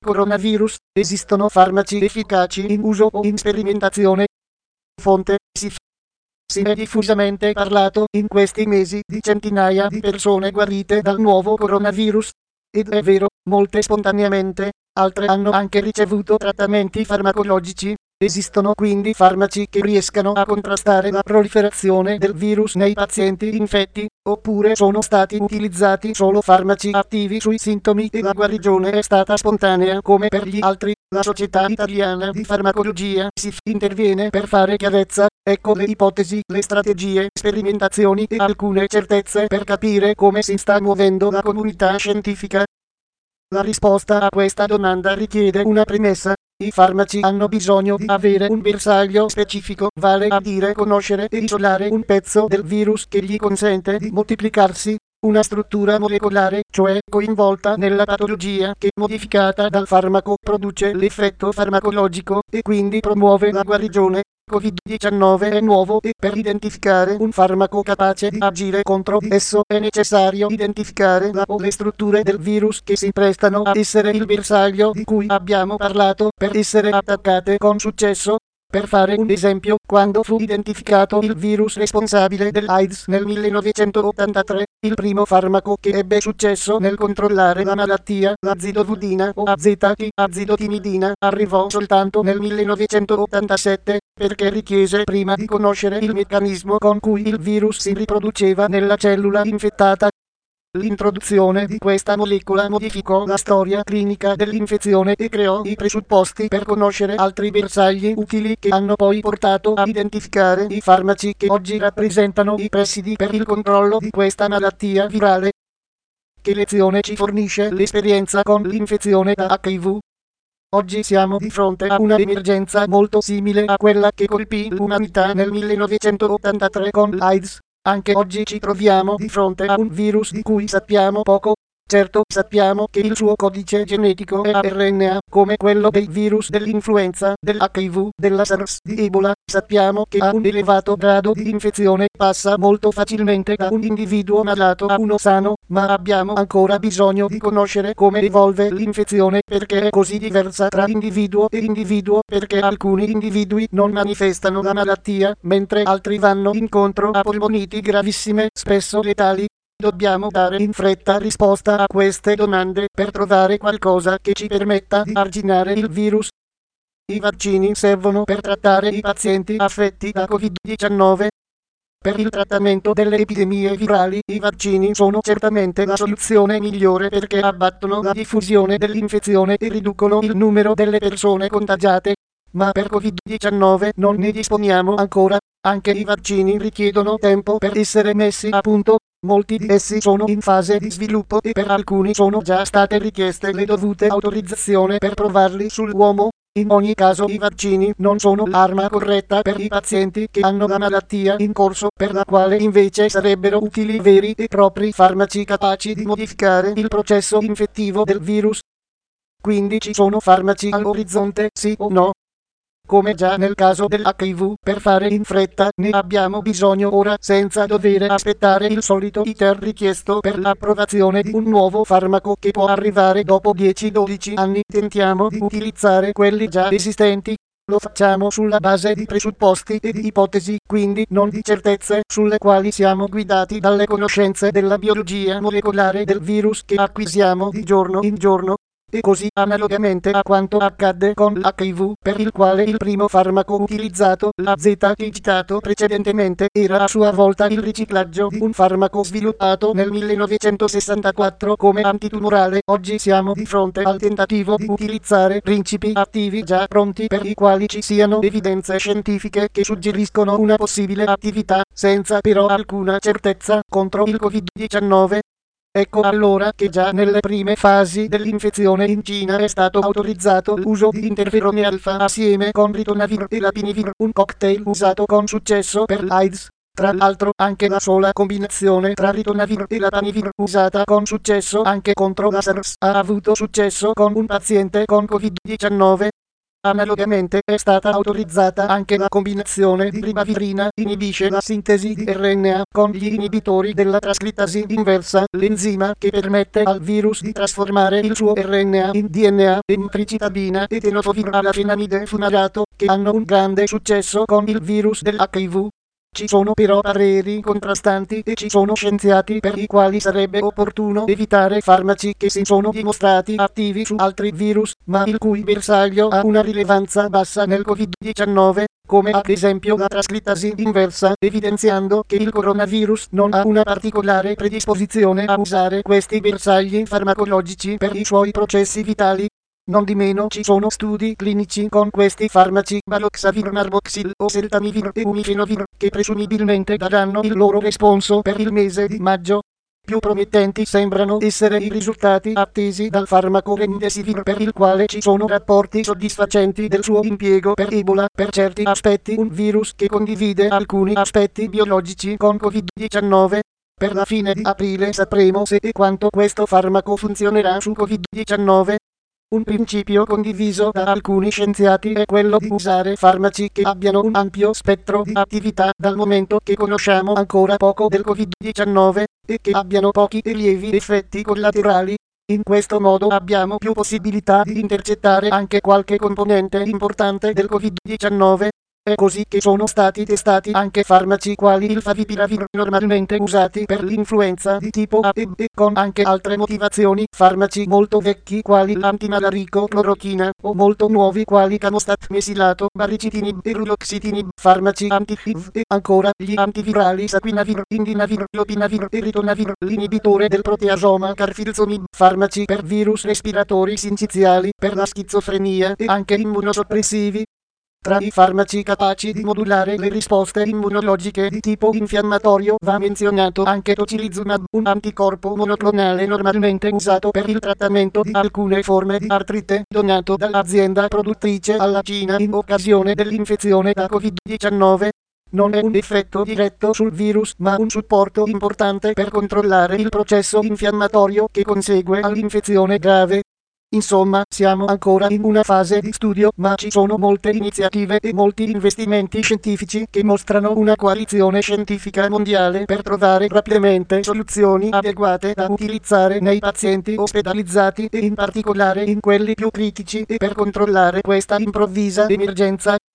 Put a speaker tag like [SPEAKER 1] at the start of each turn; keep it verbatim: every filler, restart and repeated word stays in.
[SPEAKER 1] coronavirus, esistono farmaci efficaci in uso o in sperimentazione. Fonte: S I F. Si è diffusamente parlato in questi mesi di centinaia di persone guarite dal nuovo coronavirus. Ed è vero, molte spontaneamente, altre hanno anche ricevuto trattamenti farmacologici. Esistono quindi farmaci che riescano a contrastare la proliferazione del virus nei pazienti infetti, oppure sono stati utilizzati solo farmaci attivi sui sintomi e la guarigione è stata spontanea come per gli altri. La Società Italiana di Farmacologia S I F interviene per fare chiarezza. Ecco le ipotesi, le strategie, sperimentazioni e alcune certezze per capire come si sta muovendo la comunità scientifica. La risposta a questa domanda richiede una premessa. I farmaci hanno bisogno di avere un bersaglio specifico, vale a dire conoscere e isolare un pezzo del virus che gli consente di moltiplicarsi. Una struttura molecolare, cioè coinvolta nella patologia, che modificata dal farmaco produce l'effetto farmacologico e quindi promuove la guarigione. covid diciannove è nuovo e per identificare un farmaco capace di agire contro di esso è necessario identificare la o le strutture del virus che si prestano a essere il bersaglio di cui abbiamo parlato per essere attaccate con successo. Per fare un esempio, quando fu identificato il virus responsabile dell'AIDS nel millenovecentottantatré, il primo farmaco che ebbe successo nel controllare la malattia, l'azidovudina o A Z T, azidotimidina, arrivò soltanto nel millenovecentottantasette, perché richiese prima di conoscere il meccanismo con cui il virus si riproduceva nella cellula infettata. L'introduzione di questa molecola modificò la storia clinica dell'infezione e creò i presupposti per conoscere altri bersagli utili che hanno poi portato a identificare i farmaci che oggi rappresentano i presidi per il controllo di questa malattia virale. Che lezione ci fornisce l'esperienza con l'infezione da H I V? Oggi siamo di fronte a una emergenza molto simile a quella che colpì l'umanità nel millenovecentottantatré con l'AIDS. Anche oggi ci troviamo di fronte a un virus di cui sappiamo poco. Certo, sappiamo che il suo codice genetico è a R N A, come quello dei virus dell'influenza, dell'H I V, della SARS, di Ebola. Sappiamo che ha un elevato grado di infezione, passa molto facilmente da un individuo malato a uno sano, ma abbiamo ancora bisogno di conoscere come evolve l'infezione, perché è così diversa tra individuo e individuo, perché alcuni individui non manifestano la malattia, mentre altri vanno incontro a polmoniti gravissime, spesso letali. Dobbiamo dare in fretta risposta a queste domande per trovare qualcosa che ci permetta di arginare il virus. I vaccini servono per trattare i pazienti affetti da covid diciannove. Per il trattamento delle epidemie virali, i vaccini sono certamente la soluzione migliore perché abbattono la diffusione dell'infezione e riducono il numero delle persone contagiate. Ma per covid diciannove non ne disponiamo ancora. Anche i vaccini richiedono tempo per essere messi a punto. Molti di essi sono in fase di sviluppo e per alcuni sono già state richieste le dovute autorizzazioni per provarli sull'uomo. In ogni caso i vaccini non sono l'arma corretta per i pazienti che hanno la malattia in corso, per la quale invece sarebbero utili veri e propri farmaci capaci di modificare il processo infettivo del virus. Quindi ci sono farmaci all'orizzonte, sì o no? Come già nel caso dell'H I V, per fare in fretta ne abbiamo bisogno ora senza dover aspettare il solito iter richiesto per l'approvazione di un nuovo farmaco che può arrivare dopo dieci dodici anni. Tentiamo di utilizzare quelli già esistenti. Lo facciamo sulla base di presupposti e di ipotesi, quindi non di certezze, sulle quali siamo guidati dalle conoscenze della biologia molecolare del virus che acquisiamo di giorno in giorno. E così analogamente a quanto accadde con l'H I V, per il quale il primo farmaco utilizzato, l'A Z T citato precedentemente, era a sua volta il riciclaggio di un farmaco sviluppato nel millenovecentosessantaquattro come antitumorale. Oggi siamo di fronte al tentativo di utilizzare principi attivi già pronti per i quali ci siano evidenze scientifiche che suggeriscono una possibile attività, senza però alcuna certezza, contro il covid diciannove. Ecco allora che già nelle prime fasi dell'infezione in Cina è stato autorizzato l'uso di interferone alfa assieme con ritonavir e lapinivir, un cocktail usato con successo per l'AIDS. Tra l'altro anche la sola combinazione tra ritonavir e lapanivir usata con successo anche contro la SARS ha avuto successo con un paziente con covid diciannove. Analogamente è stata autorizzata anche la combinazione di ribavirina, inibisce la sintesi di R N A con gli inibitori della trascrittasi inversa, l'enzima che permette al virus di trasformare il suo R N A in D N A, in tricitabina e tenofovir alla fenamide fumarato, che hanno un grande successo con il virus dell'H I V. Ci sono però pareri contrastanti e ci sono scienziati per i quali sarebbe opportuno evitare farmaci che si sono dimostrati attivi su altri virus, ma il cui bersaglio ha una rilevanza bassa nel Covid diciannove, come ad esempio la trascrittasi inversa, evidenziando che il coronavirus non ha una particolare predisposizione a usare questi bersagli farmacologici per i suoi processi vitali. Non di meno ci sono studi clinici con questi farmaci baloxavir, marboxil o seltamivir e umifenovir che presumibilmente daranno il loro responso per il mese di maggio. Più promettenti sembrano essere i risultati attesi dal farmaco remdesivir, per il quale ci sono rapporti soddisfacenti del suo impiego per Ebola, per certi aspetti un virus che condivide alcuni aspetti biologici con Covid diciannove. Per la fine di aprile sapremo se e quanto questo farmaco funzionerà su Covid diciannove. Un principio condiviso da alcuni scienziati è quello di usare farmaci che abbiano un ampio spettro di attività, dal momento che conosciamo ancora poco del Covid diciannove, e che abbiano pochi e lievi effetti collaterali. In questo modo abbiamo più possibilità di intercettare anche qualche componente importante del Covid diciannove. È così che sono stati testati anche farmaci quali il favipiravir, normalmente usati per l'influenza di tipo A e B, con anche altre motivazioni, farmaci molto vecchi quali l'antimalarico clorochina, o molto nuovi quali canostat mesilato, baricitinib e ruloxitinib, farmaci anti-H I V, e ancora gli antivirali saquinavir, indinavir, lopinavir e ritonavir, l'inibitore del proteasoma carfilzomib, farmaci per virus respiratori sinciziali, per la schizofrenia e anche immunosoppressivi. Tra i farmaci capaci di modulare le risposte immunologiche di tipo infiammatorio va menzionato anche tocilizumab, un anticorpo monoclonale normalmente usato per il trattamento di alcune forme di artrite, donato dall'azienda produttrice alla Cina in occasione dell'infezione da Covid diciannove. Non è un effetto diretto sul virus, ma un supporto importante per controllare il processo infiammatorio che consegue all'infezione grave. Insomma, siamo ancora in una fase di studio, ma ci sono molte iniziative e molti investimenti scientifici che mostrano una coalizione scientifica mondiale per trovare rapidamente soluzioni adeguate da utilizzare nei pazienti ospedalizzati e in particolare in quelli più critici, e per controllare questa improvvisa emergenza.